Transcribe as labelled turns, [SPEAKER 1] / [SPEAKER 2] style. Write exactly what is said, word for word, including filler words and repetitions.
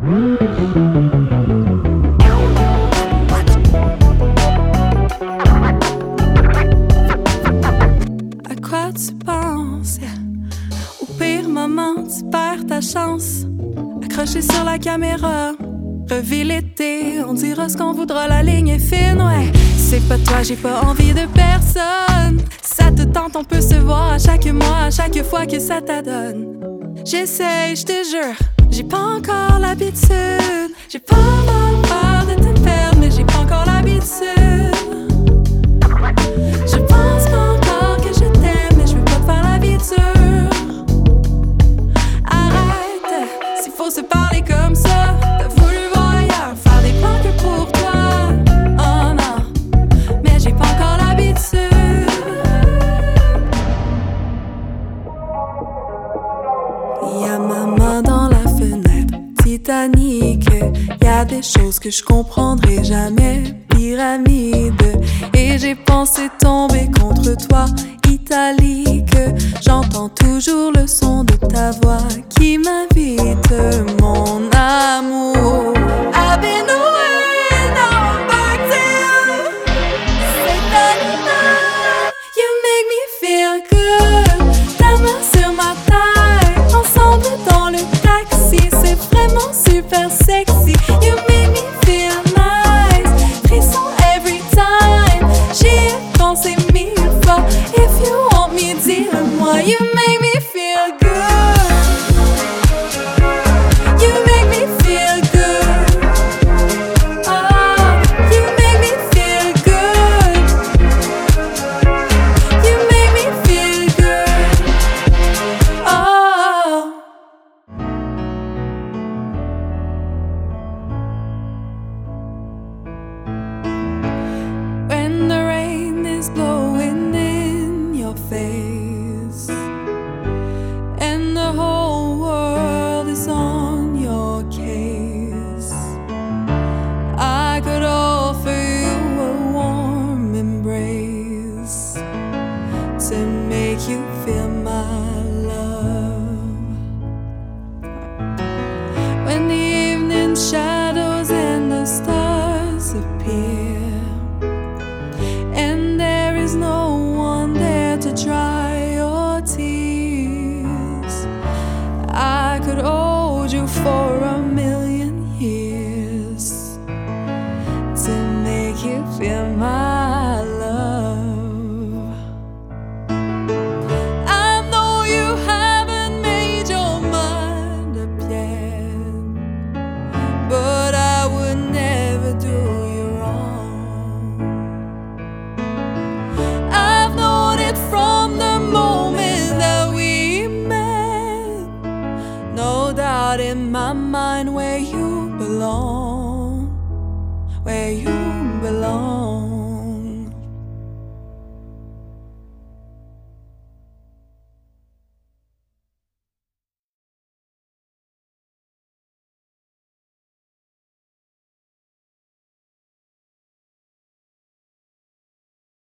[SPEAKER 1] À quoi tu penses? Au pire moment, tu perds ta chance. Accroché sur la caméra, revis l'été, on dira ce qu'on voudra, la ligne est fine, ouais. C'est pas toi, j'ai pas envie de personne. Ça te tente, on peut se voir à chaque mois, à chaque fois que ça t'adonne. J'essaye, je te jure, j'ai pas encore l'habitude. J'ai pas mal peur de te perdre, mais j'ai pas encore l'habitude. Je pense pas encore que je t'aime, mais je veux pas te faire la vie dure. Arrête, s'il faut se parler comme ça. T'as voulu voir ailleurs, faire des plans que pour toi. Oh non, mais j'ai pas encore l'habitude. Y'a maman dans la fenêtre, Titanic. Y'a des choses que je comprendrai jamais, pyramide. Et j'ai pensé tomber contre toi, italique. J'entends toujours le son de ta voix qui m'invite, mon amour. I've been away, now I'm back to you. C'est animal, you make me feel good. Ta main sur ma taille, ensemble dans le taxi. C'est vraiment super sexy. You make me feel nice, frisson every time. J'y ai pensé mille fois. If you want me, dis-le-moi. You make me feel good. You make me feel good. Oh, you make me feel good. You make me feel good. Oh. When the rain is blowing in your face and the whole world is on your case, I could offer you a warm embrace to make you feel my love. When the evening shadows and the stars appear and there is no one there to dry your tears, I could hold you for a million years to make you feel my love. I know you haven't made your mind up yet, but I would never do you wrong. I've known it from the moment that we met. No doubt in my mind where you belong, where you belong.